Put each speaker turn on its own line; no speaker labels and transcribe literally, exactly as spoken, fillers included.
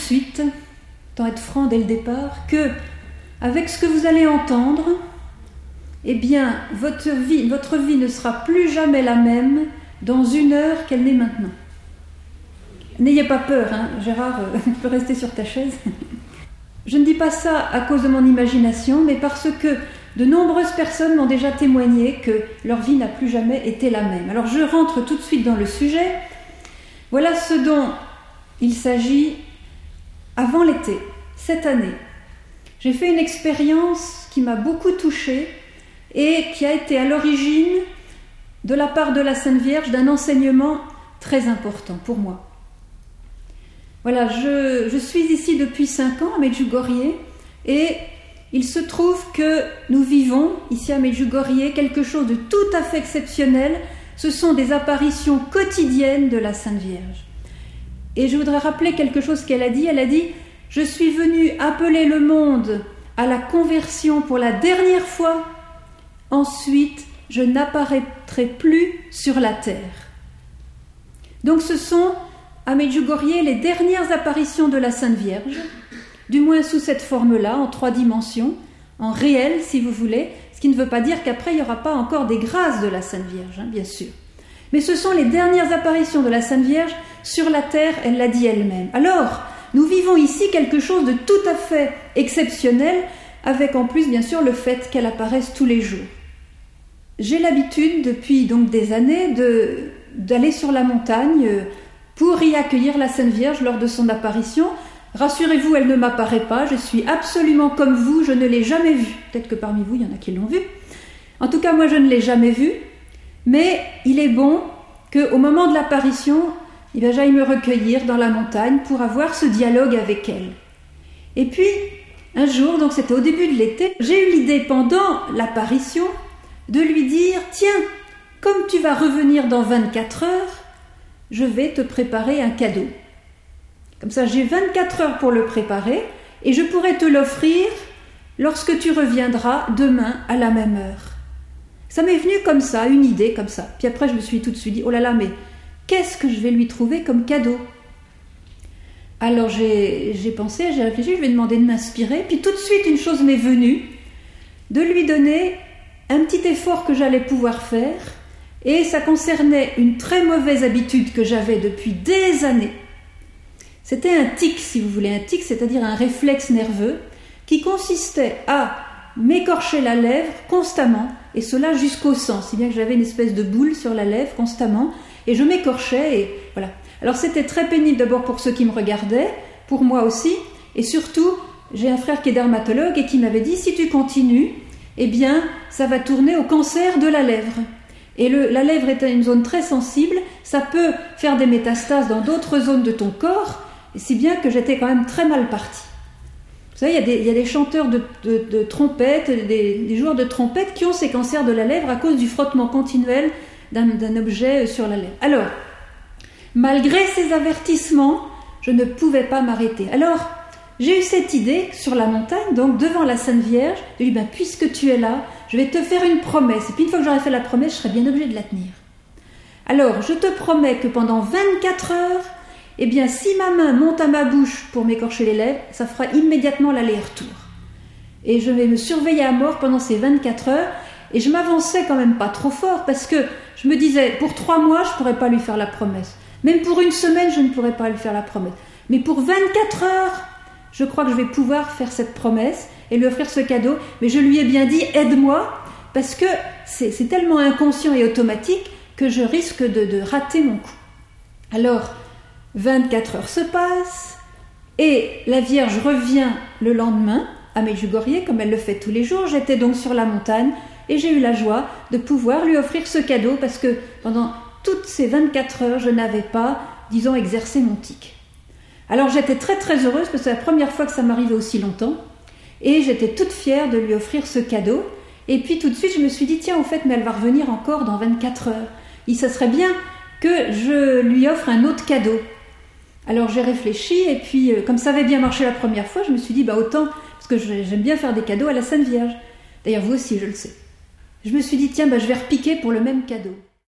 suite, tant être franc dès le départ, que avec ce que vous allez entendre, eh bien, votre vie, votre vie ne sera plus jamais la même dans une heure qu'elle n'est maintenant. N'ayez pas peur, hein, Gérard, euh, tu peux rester sur ta chaise. Je ne dis pas ça à cause de mon imagination, mais parce que de nombreuses personnes m'ont déjà témoigné que leur vie n'a plus jamais été la même. Alors je rentre tout de suite dans le sujet. Voilà ce dont il s'agit avant l'été, cette année. J'ai fait une expérience qui m'a beaucoup touchée et qui a été à l'origine, de la part de la Sainte Vierge, d'un enseignement très important pour moi. Voilà, je, je suis ici depuis cinq ans à Medjugorje et il se trouve que nous vivons ici à Medjugorje quelque chose de tout à fait exceptionnel. Ce sont des apparitions quotidiennes de la Sainte Vierge. Et je voudrais rappeler quelque chose qu'elle a dit. Elle a dit « Je suis venue appeler le monde à la conversion pour la dernière fois. Ensuite, je n'apparaîtrai plus sur la terre. » Donc ce sont à Medjugorje les dernières apparitions de la Sainte Vierge, du moins sous cette forme-là, en trois dimensions, en réel si vous voulez, ce qui ne veut pas dire qu'après il n'y aura pas encore des grâces de la Sainte Vierge, hein, bien sûr. Mais ce sont les dernières apparitions de la Sainte Vierge sur la terre, elle l'a dit elle-même. Alors, nous vivons ici quelque chose de tout à fait exceptionnel, avec en plus bien sûr le fait qu'elle apparaisse tous les jours. J'ai l'habitude depuis donc des années de, d'aller sur la montagne pour y accueillir la Sainte Vierge lors de son apparition. Rassurez-vous, elle ne m'apparaît pas, je suis absolument comme vous, je ne l'ai jamais vue. Peut-être que parmi vous, il y en a qui l'ont vue. En tout cas, moi, je ne l'ai jamais vue, mais il est bon qu'au moment de l'apparition, eh bien, j'aille me recueillir dans la montagne pour avoir ce dialogue avec elle. Et puis, un jour, donc c'était au début de l'été, j'ai eu l'idée pendant l'apparition de lui dire « Tiens, comme tu vas revenir dans vingt-quatre heures, je vais te préparer un cadeau. Comme ça, j'ai vingt-quatre heures pour le préparer et je pourrai te l'offrir lorsque tu reviendras demain à la même heure. » Ça m'est venu comme ça, une idée comme ça. Puis après, je me suis tout de suite dit « Oh là là, mais qu'est-ce que je vais lui trouver comme cadeau ?» Alors j'ai, j'ai pensé, j'ai réfléchi, je lui ai demandé de m'inspirer. Puis tout de suite, une chose m'est venue, de lui donner un petit effort que j'allais pouvoir faire. Et ça concernait une très mauvaise habitude que j'avais depuis des années. C'était un tic, si vous voulez, un tic, c'est-à-dire un réflexe nerveux qui consistait à m'écorcher la lèvre constamment, et cela jusqu'au sang, si bien que j'avais une espèce de boule sur la lèvre constamment, et je m'écorchais, et voilà. Alors c'était très pénible d'abord pour ceux qui me regardaient, pour moi aussi, et surtout, j'ai un frère qui est dermatologue et qui m'avait dit, si tu continues, eh bien, ça va tourner au cancer de la lèvre. Et le, la lèvre est une zone très sensible, ça peut faire des métastases dans d'autres zones de ton corps, si bien que j'étais quand même très mal partie. Vous savez, il y a des, il y a des chanteurs de, de, de trompettes, des, des joueurs de trompettes qui ont ces cancers de la lèvre à cause du frottement continuel d'un, d'un objet sur la lèvre. Alors, malgré ces avertissements, je ne pouvais pas m'arrêter. Alors, j'ai eu cette idée sur la montagne, donc devant la Sainte Vierge, de lui dire, ben, puisque tu es là, je vais te faire une promesse. Et puis une fois que j'aurai fait la promesse, je serai bien obligée de la tenir. Alors, je te promets que pendant vingt-quatre heures, eh bien, si ma main monte à ma bouche pour m'écorcher les lèvres, ça fera immédiatement l'aller-retour. Et je vais me surveiller à mort pendant ces vingt-quatre heures. Et je m'avançais quand même pas trop fort parce que je me disais, pour trois mois, je ne pourrais pas lui faire la promesse. Même pour une semaine, je ne pourrais pas lui faire la promesse. Mais pour vingt-quatre heures, je crois que je vais pouvoir faire cette promesse et lui offrir ce cadeau. Mais je lui ai bien dit, aide-moi, parce que c'est, c'est tellement inconscient et automatique que je risque de, de rater mon coup. Alors, vingt-quatre heures se passent et la Vierge revient le lendemain à Medjugorje, comme elle le fait tous les jours. J'étais donc sur la montagne et j'ai eu la joie de pouvoir lui offrir ce cadeau parce que pendant toutes ces vingt-quatre heures, je n'avais pas, disons, exercé mon tic. Alors j'étais très très heureuse parce que c'est la première fois que ça m'arrivait aussi longtemps et j'étais toute fière de lui offrir ce cadeau. Et puis tout de suite, je me suis dit, tiens, au fait, mais elle va revenir encore dans vingt-quatre heures. Et ça serait bien que je lui offre un autre cadeau. Alors j'ai réfléchi et puis euh, comme ça avait bien marché la première fois, je me suis dit bah autant, parce que j'aime bien faire des cadeaux à la Sainte Vierge. D'ailleurs vous aussi je le sais. Je me suis dit tiens bah je vais repiquer pour le même cadeau.